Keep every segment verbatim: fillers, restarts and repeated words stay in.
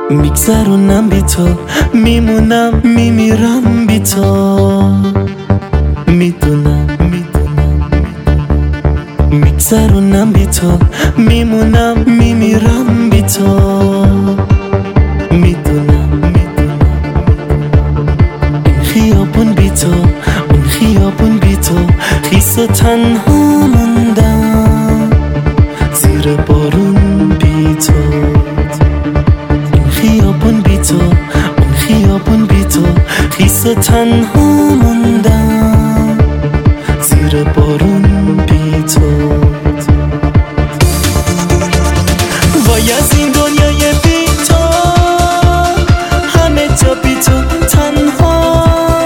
میگذرونم بی تو، میمونم میمیرم بی تو. میدونم میدونم میگذرونم بی تو، میمونم میمیرم بی تو. میدونم میدونم این خیابون بی تو، اون خیابون بی تو، خیس و تنها موندم زیر بارون بی تو. این خیابون بی تو، اون خیابون بی تو، خیس و تنها موندم زیر بارون بی تو. وای از این دنیای بی تو، همه جا بی تو، تنها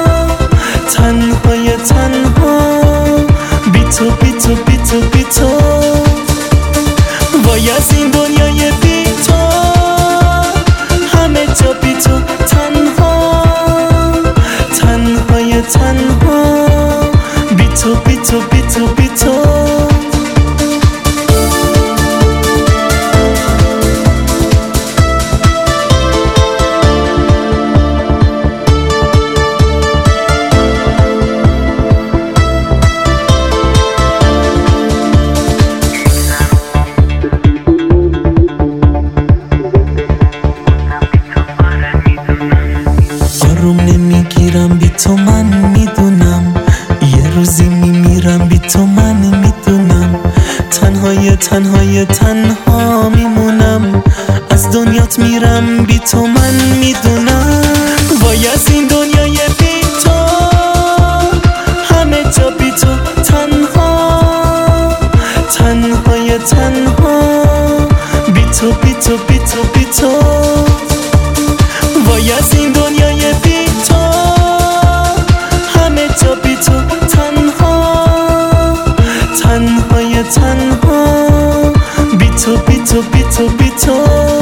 تنهای تنها، بی تو بی تو بی تو بی تو. وای از این دنیای بی تو، همه جا بی تو، تنها تنهای تنها، بی تو بی تو بی تو بی تو. آروم نمیگیرم بی تو، من میدونم یه روزی میمیرم بی تو، من میدونم تنهای تنهای تنها میمونم، از دنیات میرم بی تو، من میدونم. وای از این دنیای بی تو، همه جا بی تو، تنها تنهای تنها، بی تو بی تو بی تو بی تو. وای از این دنیای بی تو، همه جا بی تو، تنها تنهای تنها، بی تو بی تو بی تو بی تو.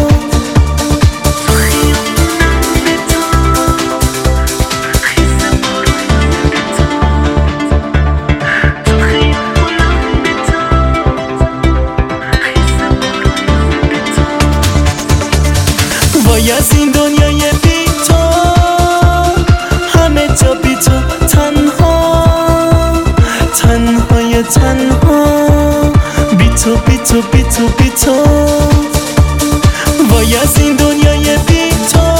وای از این دنیای بی تو، همه جا بی تو، تنها تنهای تنها، بی تو بی تو بی تو بی تو. وای از این دنیای بی تو،